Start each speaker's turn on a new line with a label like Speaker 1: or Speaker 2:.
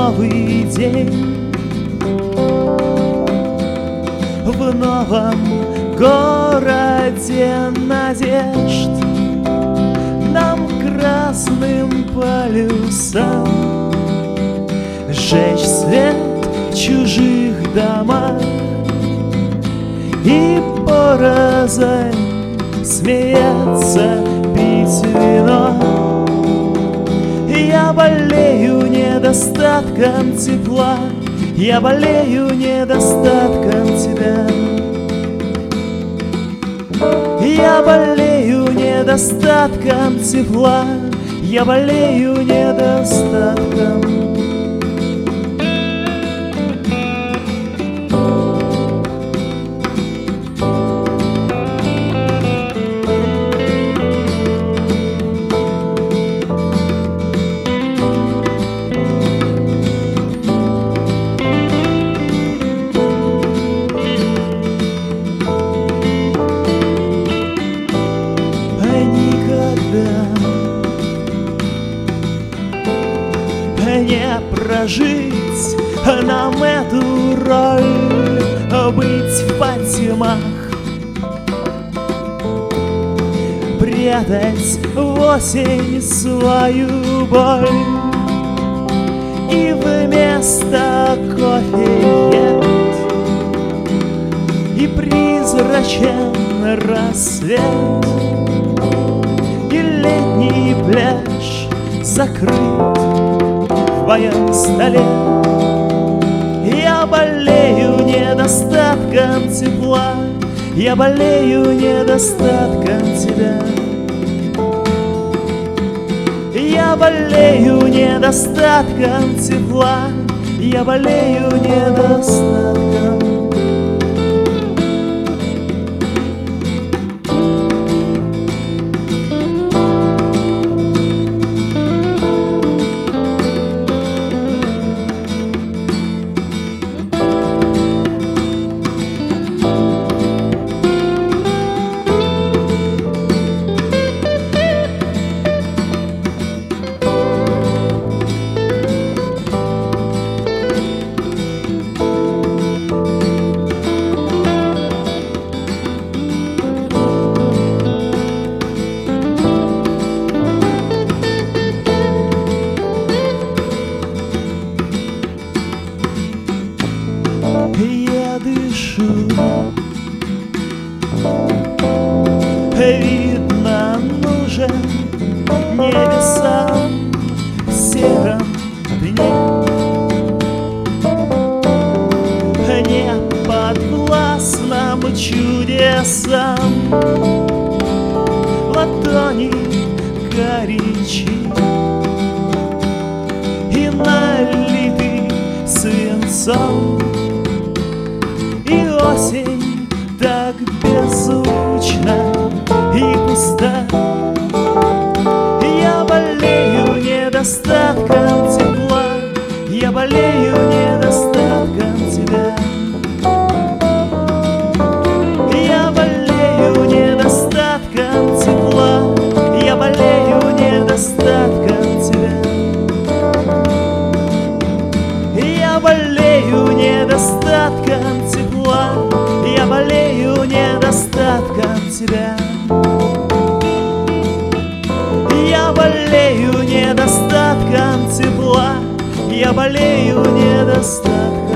Speaker 1: новый день в новом городе надежд. Нам красным полюсам сжечь свет в чужих домах и порознь смеяться, пить вино. Я болею недостатком тепла, я болею недостатком тебя. Я болею недостатком тепла, я болею недостатком. Не прожить нам эту роль, быть в потемах, прятать в осень свою боль и вместо кофе и призрачен рассвет, и летний пляж закрыт в твоем столе. Я болею недостатком тепла, я болею недостатком тебя. Я болею недостатком тепла, я болею недостатком. Я дышу, видно, нужен небесам в сером дне, не подвластным чудесам ладони горячи и налиты свинцом. И осень так беззвучна и пуста. Я болею недостатком тепла, я болею недостатком тебя. Я болею недостатком тепла, я болею недостатком тебя. Я болею недостатком тепла, я болею недостатком тебя. Я болею недостатком тепла, я болею недостатком.